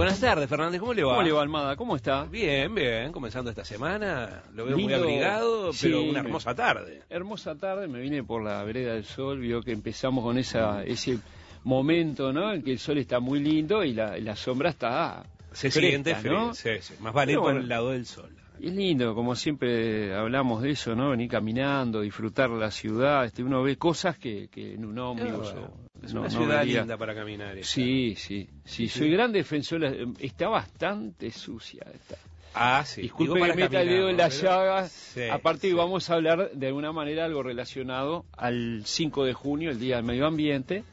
Buenas tardes, Fernández, ¿cómo le va? ¿Cómo le va, Almada? ¿Cómo está? Bien, bien, comenzando esta semana, lo veo Lindo, muy abrigado, pero sí, una hermosa tarde. Hermosa tarde, me vine por la vereda del sol, vio que empezamos con ese momento, ¿no? En que el sol está muy lindo y la sombra está Se fresca, siente frío, ¿no? sí, sí. Más vale Pero por bueno, el lado del sol. Y es lindo, como siempre hablamos de eso, ¿no? Venir caminando, disfrutar la ciudad, uno ve cosas que en un ómnibus Es no una ciudad vería. linda para caminar. Esta. Sí, soy gran defensor, está bastante sucia esta. Ah, sí. Disculpe Digo que para meta el caminar, dedo en ¿no? la Pero- llaga. Sí, Aparte sí. vamos a hablar de alguna manera algo relacionado al 5 de junio, el Día del Medio Ambiente.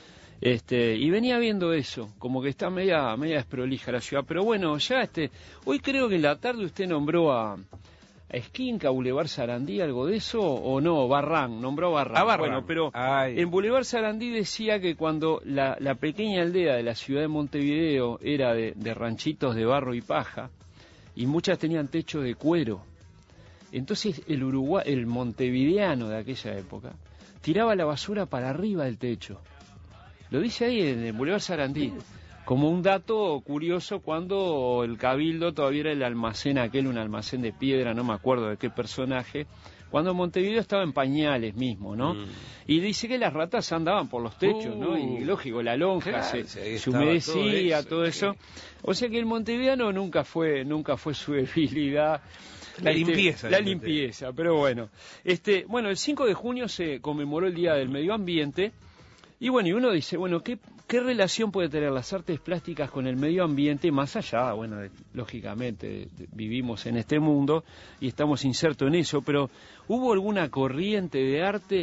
Y venía viendo eso, como que está media desprolija la ciudad. Pero bueno, ya hoy creo que en la tarde usted nombró a Esquinca, Boulevard Sarandí, algo de eso, o no, nombró a Barranc. A Barranc. Bueno, pero Ay. en Boulevard Sarandí decía que cuando la pequeña aldea de la ciudad de Montevideo era de ranchitos de barro y paja, y muchas tenían techo de cuero. Entonces el montevideano de aquella época tiraba la basura para arriba del techo. Lo dice ahí en el Boulevard Sarandí, como un dato curioso cuando el Cabildo todavía era el almacén aquel, un almacén de piedra, no me acuerdo de qué personaje, cuando Montevideo estaba en pañales mismo, ¿no? Y dice que las ratas andaban por los techos, ¿no? Y lógico, la lonja Claro, se humedecía, todo eso. O sea que el montevideano nunca fue su debilidad. La limpieza. La limpieza, pero bueno. Bueno, el 5 de junio se conmemoró el Día del Medio Ambiente. Y bueno, y uno dice, bueno, ¿qué relación puede tener las artes plásticas con el medio ambiente más allá? Bueno, lógicamente vivimos en este mundo y estamos insertos en eso, pero ¿hubo alguna corriente de arte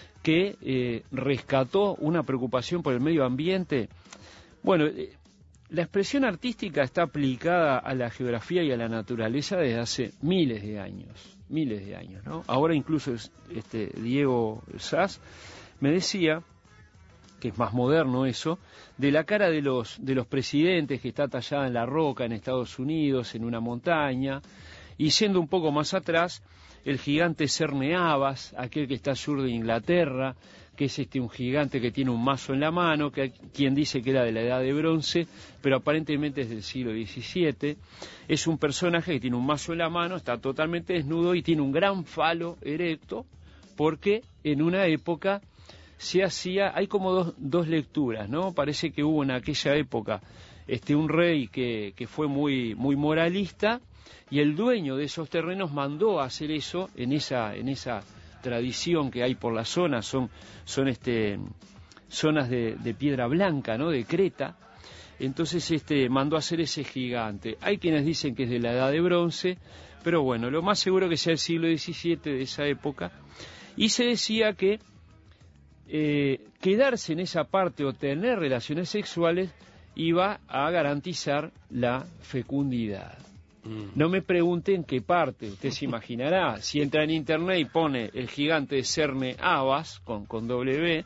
que rescató una preocupación por el medio ambiente? Bueno, la expresión artística está aplicada a la geografía y a la naturaleza desde hace miles de años, ¿no? Ahora incluso Diego Sass me decía, que es más moderno eso, de la cara de los presidentes que está tallada en la roca en Estados Unidos, en una montaña, y yendo un poco más atrás, el gigante Cerne Abbas, aquel que está al sur de Inglaterra, que es un gigante que tiene un mazo en la mano, que quien dice que era de la Edad de Bronce, pero aparentemente es del siglo XVII. Es un personaje que tiene un mazo en la mano, está totalmente desnudo y tiene un gran falo erecto, porque en una época hay como dos lecturas, ¿no? Parece que hubo en aquella época un rey que fue muy moralista, y el dueño de esos terrenos mandó a hacer eso en esa tradición que hay por la zona, son zonas de piedra blanca, ¿no? De Creta. Entonces mandó a hacer ese gigante. Hay quienes dicen que es de la Edad de Bronce, pero bueno, lo más seguro que sea el siglo XVII de esa época. Y se decía que quedarse en esa parte o tener relaciones sexuales iba a garantizar la fecundidad. No me pregunte en qué parte, usted se imaginará. Si entra en internet y pone el gigante Cerne Abbas con W,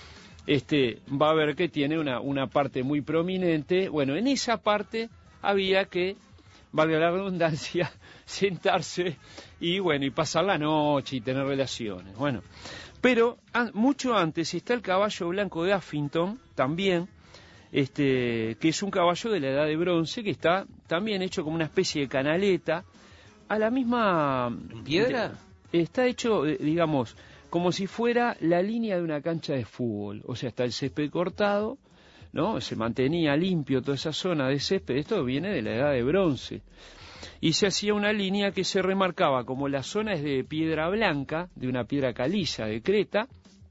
va a ver que tiene una parte muy prominente. Bueno, en esa parte había que, valga la redundancia, sentarse y pasar la noche y tener relaciones. Bueno, pero mucho antes está el caballo blanco de Uffington, también, que es un caballo de la Edad de Bronce, que está también hecho como una especie de canaleta, a la misma... ¿En piedra? Está hecho, digamos, como si fuera la línea de una cancha de fútbol, o sea, está el césped cortado, ¿no? Se mantenía limpio toda esa zona de césped, esto viene de la Edad de Bronce. Y se hacía una línea que se remarcaba, como la zona es de piedra blanca, de una piedra caliza de Creta,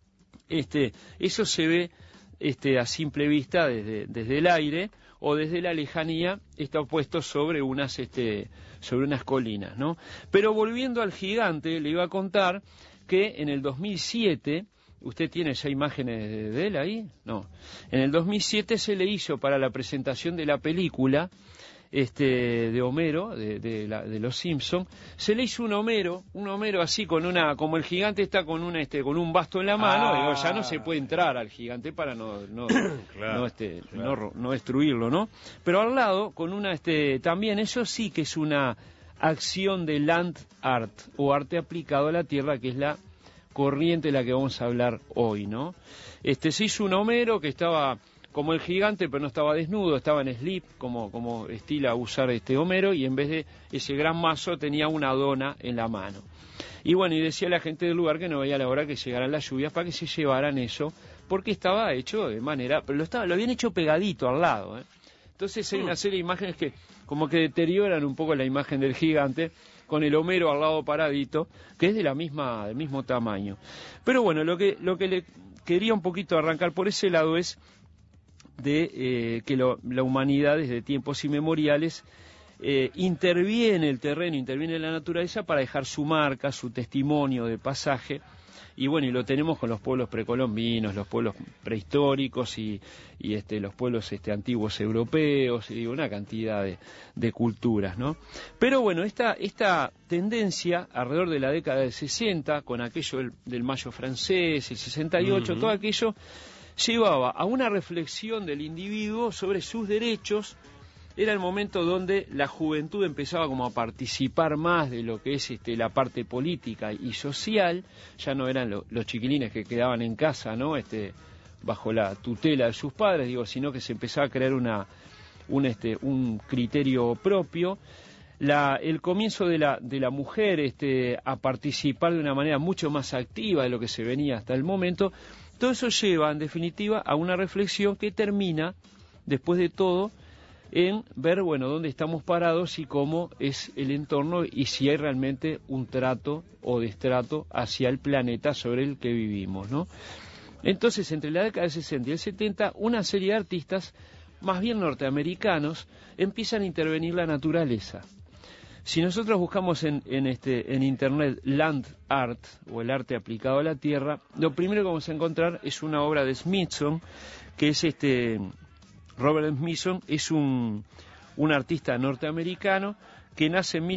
eso se ve a simple vista desde el aire, o desde la lejanía está puesto sobre unas colinas, ¿no? Pero volviendo al gigante, le iba a contar que en el 2007, ¿usted tiene ya imágenes de él ahí? No. En el 2007 se le hizo para la presentación de la película de Homero, de los Simpson, se le hizo un Homero así como el gigante está con un basto en la mano, digo, ya no se puede entrar al gigante para no destruirlo, ¿no? Pero al lado con también eso sí que es una acción de land art o arte aplicado a la tierra, que es la corriente de la que vamos a hablar hoy, ¿no? Se hizo un Homero que estaba como el gigante, pero no estaba desnudo, estaba en slip, como estila usar Homero, y en vez de ese gran mazo tenía una dona en la mano. Y bueno, y decía la gente del lugar que no veía la hora que llegaran las lluvias para que se llevaran eso, porque estaba hecho de manera, pero lo habían hecho pegadito al lado, ¿eh? Entonces hay una serie de imágenes que como que deterioran un poco la imagen del gigante, con el Homero al lado paradito, que es del mismo tamaño. Pero bueno, lo que le quería un poquito arrancar por ese lado es de que la humanidad desde tiempos inmemoriales interviene el terreno, interviene la naturaleza para dejar su marca, su testimonio de pasaje. Y bueno, y lo tenemos con los pueblos precolombinos, los pueblos prehistóricos y los pueblos antiguos europeos, y una cantidad de culturas, ¿no? Pero bueno, esta tendencia alrededor de la década del 60, con aquello del Mayo francés, el 68, todo aquello llevaba a una reflexión del individuo sobre sus derechos. Era el momento donde la juventud empezaba como a participar más de lo que es la parte política y social. Ya no eran los chiquilines que quedaban en casa, ¿no? Bajo la tutela de sus padres, sino que se empezaba a crear un criterio propio. El comienzo de la mujer a participar de una manera mucho más activa de lo que se venía hasta el momento. Todo eso lleva, en definitiva, a una reflexión que termina, después de todo, en ver, bueno, dónde estamos parados y cómo es el entorno y si hay realmente un trato o destrato hacia el planeta sobre el que vivimos, ¿no? Entonces, entre la década del 60 y el 70, una serie de artistas, más bien norteamericanos, empiezan a intervenir la naturaleza. Si nosotros buscamos en internet land art, o el arte aplicado a la tierra, lo primero que vamos a encontrar es una obra de Smithson, que es Robert Smithson, es un artista norteamericano que nace en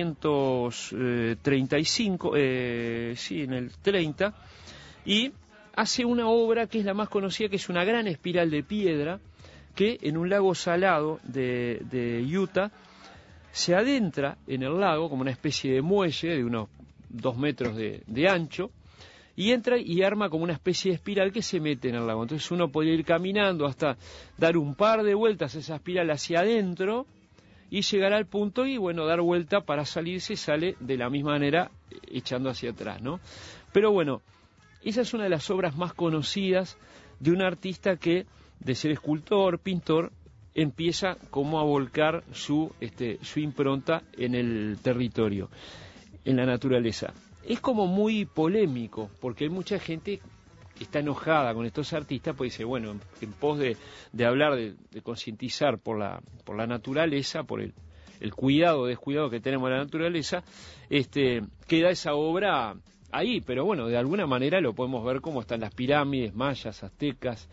1935, en el 30, y hace una obra que es la más conocida, que es una gran espiral de piedra que en un lago salado de Utah se adentra en el lago como una especie de muelle de unos 2 metros de ancho, y entra y arma como una especie de espiral que se mete en el lago. Entonces uno podría ir caminando hasta dar un par de vueltas a esa espiral hacia adentro y llegar al punto y, bueno, dar vuelta para salirse, sale de la misma manera echando hacia atrás, ¿no? Pero bueno, esa es una de las obras más conocidas de un artista que, de ser escultor, pintor, empieza como a volcar su impronta en el territorio, en la naturaleza. Es como muy polémico, porque hay mucha gente que está enojada con estos artistas, pues dice, bueno, en pos de hablar, de concientizar por la naturaleza, por el cuidado, descuidado que tenemos de la naturaleza, queda esa obra ahí, pero bueno, de alguna manera lo podemos ver como están las pirámides mayas, aztecas,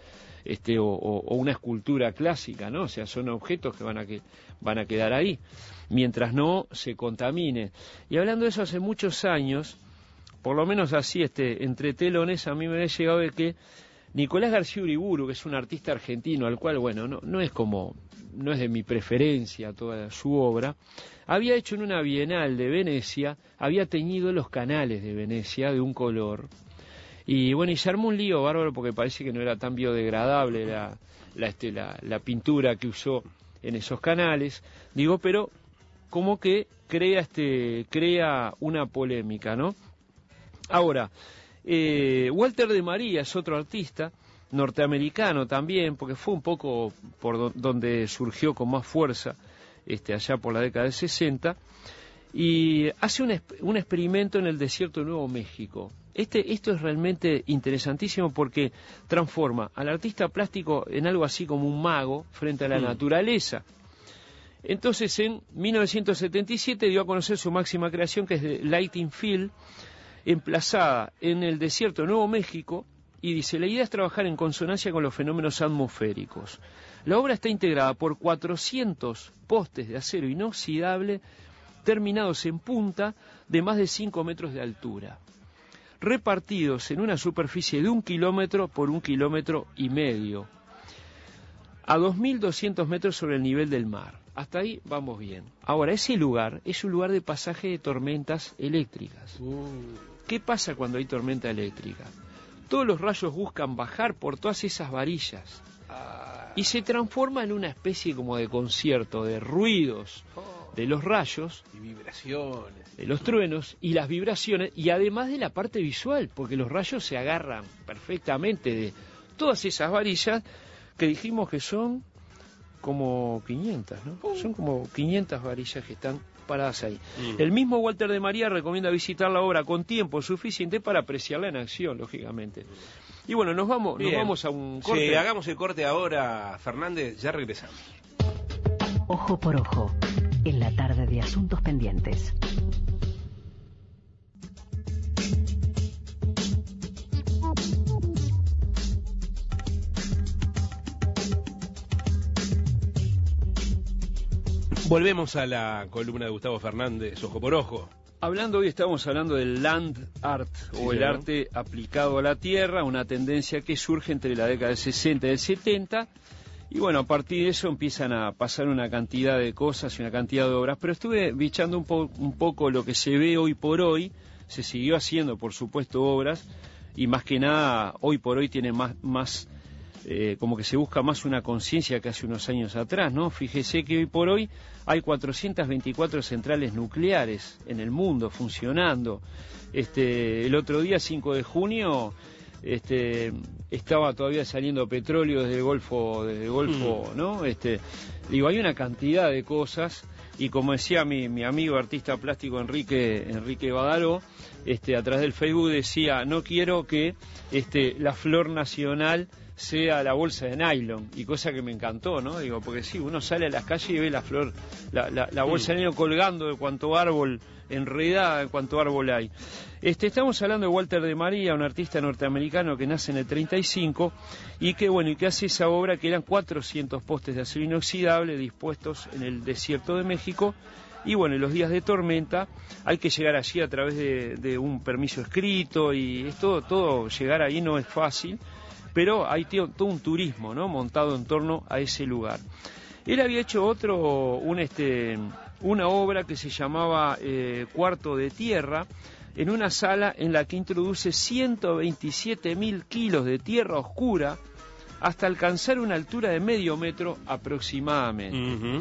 o una escultura clásica, ¿no? O sea, son objetos que van a quedar ahí, mientras no se contamine. Y hablando de eso, hace muchos años, por lo menos así, entre telones, a mí me había llegado de que Nicolás García Uriburu, que es un artista argentino, al cual, bueno, no es de mi preferencia toda su obra, había hecho en una Bienal de Venecia, había teñido los canales de Venecia de un color. Y bueno, y se armó un lío bárbaro porque parece que no era tan biodegradable la pintura que usó en esos canales. Pero como que crea una polémica, ¿no? Ahora, Walter de María es otro artista norteamericano también, porque fue un poco por donde surgió con más fuerza allá por la década del 60, y hace un experimento en el desierto de Nuevo México. Esto es realmente interesantísimo porque transforma al artista plástico en algo así como un mago frente a la naturaleza. Entonces, en 1977 dio a conocer su máxima creación, que es de Lighting Field, emplazada en el desierto de Nuevo México, y dice, la idea es trabajar en consonancia con los fenómenos atmosféricos. La obra está integrada por 400 postes de acero inoxidable terminados en punta de más de 5 metros de altura, repartidos en una superficie de 1 kilómetro por 1,5 kilómetros, a 2.200 metros sobre el nivel del mar. Hasta ahí vamos bien. Ahora, ese lugar es un lugar de pasaje de tormentas eléctricas. ¿Qué pasa cuando hay tormenta eléctrica? Todos los rayos buscan bajar por todas esas varillas y se transforma en una especie como de concierto de ruidos de los rayos y vibraciones, de los truenos y las vibraciones, y además de la parte visual, porque los rayos se agarran perfectamente de todas esas varillas que dijimos que son como 500, ¿no? Son como 500 varillas que están paradas ahí. El mismo Walter de María recomienda visitar la obra con tiempo suficiente para apreciarla en acción, lógicamente. Y bueno, nos vamos a un corte. Sí, hagamos el corte ahora, Fernández, ya regresamos. Ojo por ojo, en la tarde de Asuntos Pendientes. Volvemos a la columna de Gustavo Fernández, Ojo por Ojo. Hoy estamos hablando del land art, o el arte aplicado a la tierra, una tendencia que surge entre la década del 60 y del 70, y bueno, a partir de eso empiezan a pasar una cantidad de cosas y una cantidad de obras, pero estuve bichando un poco lo que se ve hoy por hoy. Se siguió haciendo, por supuesto, obras, y más que nada, hoy por hoy tiene más como que se busca más una conciencia que hace unos años atrás, ¿no? Fíjese que hoy por hoy hay 424 centrales nucleares en el mundo funcionando. El otro día, 5 de junio, estaba todavía saliendo petróleo desde el Golfo, ¿no? Hay una cantidad de cosas, y como decía mi amigo artista plástico Enrique Badaló, a través del Facebook decía: no quiero que la flor nacional sea la bolsa de nylon, y cosa que me encantó, ¿no? Digo, porque sí, uno sale a las calles y ve la flor, la bolsa de nylon colgando de cuánto árbol, enredada de cuánto árbol hay. Estamos hablando de Walter de María, un artista norteamericano que nace en el 35 y que hace esa obra que eran 400 postes de acero inoxidable dispuestos en el desierto de México. Y bueno, en los días de tormenta hay que llegar allí a través de un permiso escrito, y todo llegar ahí no es fácil, pero hay todo un turismo, ¿no?, montado en torno a ese lugar. Él había hecho una obra que se llamaba Cuarto de Tierra, en una sala en la que introduce 127.000 kilos de tierra oscura hasta alcanzar una altura de medio metro aproximadamente.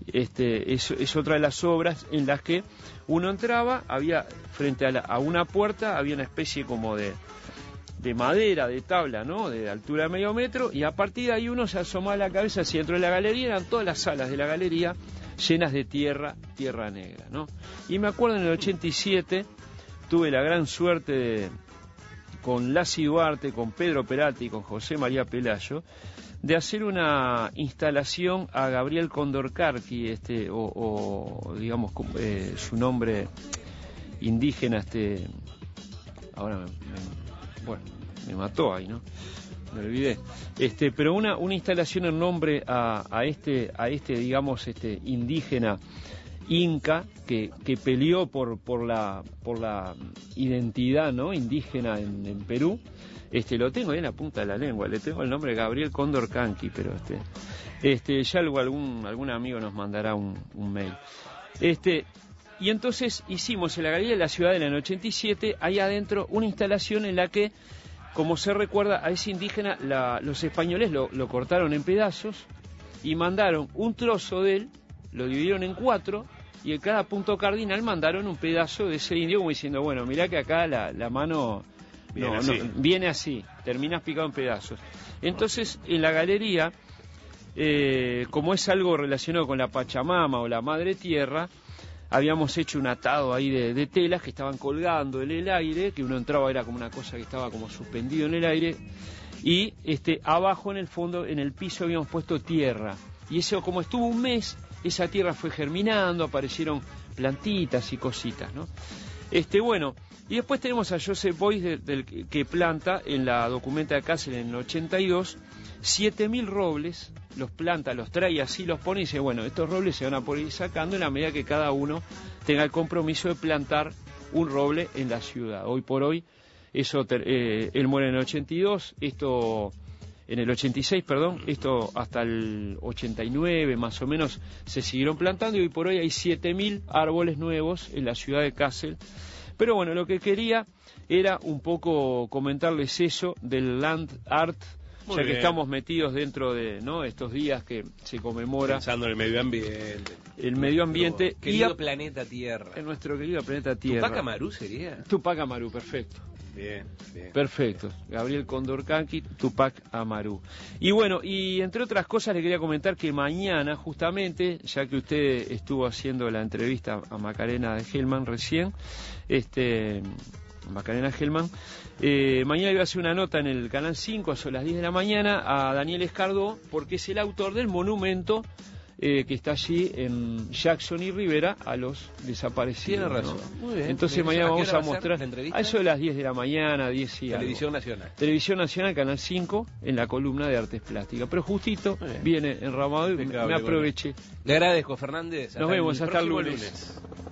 Es otra de las obras en las que uno entraba, había frente a una puerta, había una especie como de madera, de tabla, ¿no?, de altura de medio metro, y a partir de ahí uno se asomaba la cabeza hacia dentro de la galería. Eran todas las salas de la galería llenas de tierra negra, ¿no? Y me acuerdo en el 87 tuve la gran suerte con Lassi Duarte, con Pedro Peralta y con José María Pelayo, de hacer una instalación a Gabriel Condorcanqui, digamos, su nombre indígena, ahora me mató ahí, ¿no? Me olvidé. Pero una instalación en nombre a este digamos, indígena inca que peleó por la identidad, ¿no?, indígena en Perú. Lo tengo ahí en la punta de la lengua, le tengo el nombre, Gabriel Condorcanqui, pero ya algún amigo nos mandará un mail. Y entonces hicimos en la Galería de la Ciudadela en el 87, ahí adentro, una instalación en la que, como se recuerda, a ese indígena los españoles lo cortaron en pedazos y mandaron un trozo de él, lo dividieron en 4, y en cada punto cardinal mandaron un pedazo de ese indio, como diciendo: bueno, mirá que acá la mano viene así, terminas picado en pedazos. Entonces, en la galería, como es algo relacionado con la Pachamama o la Madre Tierra, habíamos hecho un atado ahí de telas que estaban colgando en el aire, que uno entraba, era como una cosa que estaba como suspendido en el aire, y abajo en el fondo, en el piso, habíamos puesto tierra, y eso, como estuvo un mes, esa tierra fue germinando, aparecieron plantitas y cositas, ¿no? Y después tenemos a Joseph Beuys, que planta en la Documenta de Kassel en el 82, 7.000 robles, los planta, los trae así, los pone y dice: bueno, estos robles se van a poder ir sacando en la medida que cada uno tenga el compromiso de plantar un roble en la ciudad. Hoy por hoy, él muere en el 82, en el 86, perdón, esto hasta el 89 más o menos se siguieron plantando, y hoy por hoy hay 7.000 árboles nuevos en la ciudad de Kassel. Pero bueno, lo que quería era un poco comentarles eso del land art Muy ya que bien. estamos metidos dentro de, ¿no?, estos días que se conmemora Pensando en el medio ambiente. el medio ambiente Querido planeta Tierra. en nuestro querido planeta Tierra. ¿Tupac Amaru sería? Tupac Amaru, perfecto. Bien, bien. Perfecto, Gabriel Condorcanqui, Tupac Amaru. Y bueno, y entre otras cosas le quería comentar que mañana, justamente, ya que usted estuvo haciendo la entrevista a Macarena de Hellman recién, Macarena Hellman, mañana iba a hacer una nota en el Canal 5 a las 10 de la mañana a Daniel Escardó, porque es el autor del monumento que está allí en Jackson y Rivera a los desaparecidos. Tiene razón. ¿no? Muy bien. Entonces Bien, mañana ¿a qué vamos hora a va a ser mostrar la entrevista? a eso de las 10 de la mañana, 10 y algo. Televisión Nacional. Televisión Nacional, Canal 5, en la columna de Artes Plásticas. Pero justito Bien. viene enramado y me Impecable, aproveché. Le agradezco, Fernández. Nos vemos, hasta el próximo lunes.